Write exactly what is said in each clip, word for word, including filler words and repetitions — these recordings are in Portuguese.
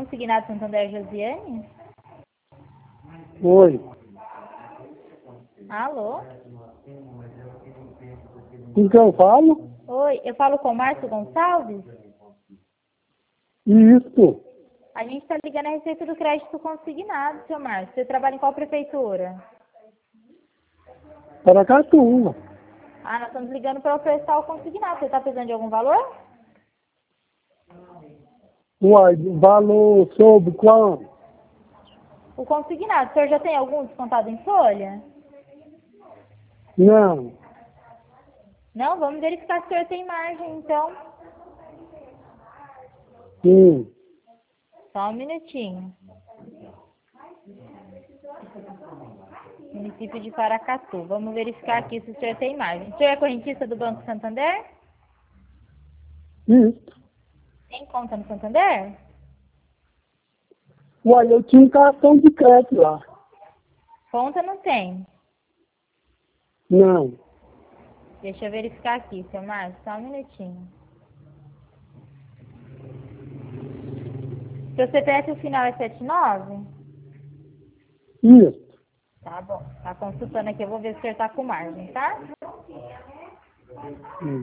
Consignado Santander, Josiane? Oi. Alô? Com quem eu falo? Oi, eu falo com o Márcio Gonçalves? Isso. A gente está ligando a respeito do crédito consignado, seu Márcio. Você trabalha em qual prefeitura? Paracatu. Ah, nós estamos ligando para ofertar o consignado. Você está precisando de algum valor? Uai, valor sobre quanto? O consignado, o senhor já tem algum descontado em folha? Não. Não? Vamos verificar se o senhor tem margem, então. Sim. Só um minutinho. Município de Paracatu. Vamos verificar aqui se o senhor tem margem. O senhor é correntista do Banco Santander? Isso. Tem conta no Santander? Uai, eu tinha um cartão de crédito lá. Conta não tem. Não. Deixa eu verificar aqui, seu Márcio. Só um minutinho. Seu C P F, o final é setenta e nove? Isso. Tá bom. Tá consultando aqui. Eu vou ver se o senhor tá com margem, tá? Hum.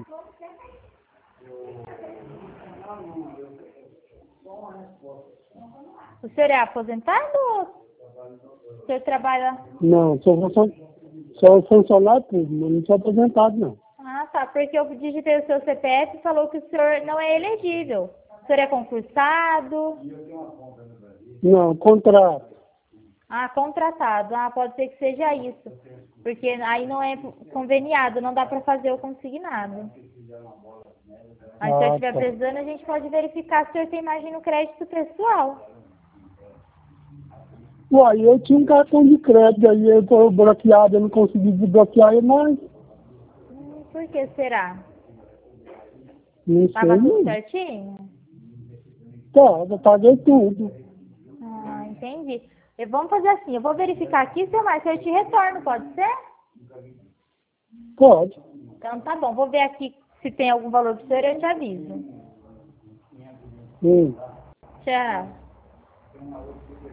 O senhor é aposentado ou o senhor trabalha... Não, sou, funcionário, sou funcionário público, mas não sou aposentado, não. Ah, tá. Porque eu digitei o seu C P F e falou que o senhor não é elegível. O senhor é concursado? Não, contrato. Ah, contratado. Ah, pode ser que seja isso. Porque aí não é conveniado, não dá para fazer o consignado. Mas se o senhor Ah, estiver tá. precisando, a gente pode verificar se o senhor tem margem no crédito pessoal. Uai, eu tinha um cartão de crédito, aí eu tô bloqueado, eu não consegui desbloquear ele mais. Hum, por que será? Não sei, Tava tudo não. certinho? Tá, eu paguei tudo. Ah, entendi. E vamos fazer assim, eu vou verificar aqui, seu Márcio, eu te retorno, pode ser? Pode. Então tá bom, vou ver aqui se tem algum valor pro senhor e eu te aviso. Hum. Tchau.